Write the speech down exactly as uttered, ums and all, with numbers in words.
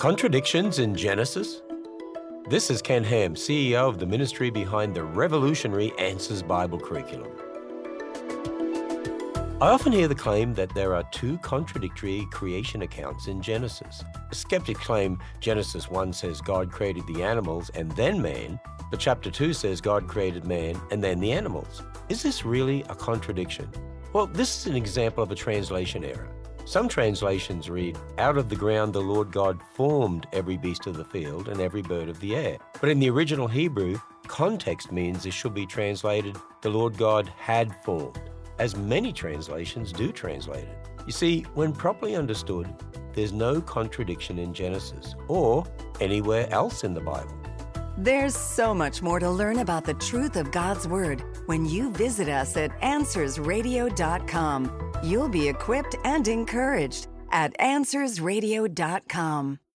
Contradictions in Genesis? This is Ken Ham, C E O of the ministry behind the revolutionary Answers Bible curriculum. I often hear the claim that there are two contradictory creation accounts in Genesis. Skeptics claim Genesis one says God created the animals and then man, but chapter two says God created man and then the animals. Is this really a contradiction? Well, this is an example of a translation error. Some translations read, "Out of the ground the Lord God formed every beast of the field and every bird of the air." But in the original Hebrew, context means this should be translated, "The Lord God had formed," as many translations do translate it. You see, when properly understood, there's no contradiction in Genesis or anywhere else in the Bible. There's so much more to learn about the truth of God's Word when you visit us at answers radio dot com. You'll be equipped and encouraged at answers radio dot com.